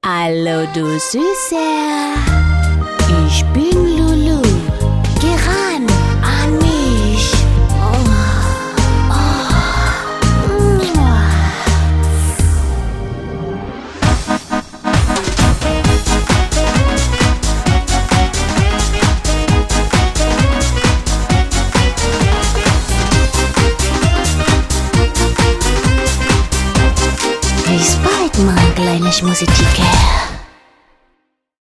Hallo du Süßer, ich bin Lulu, geh ran an mich. Bis bald, mein kleines Musiktier.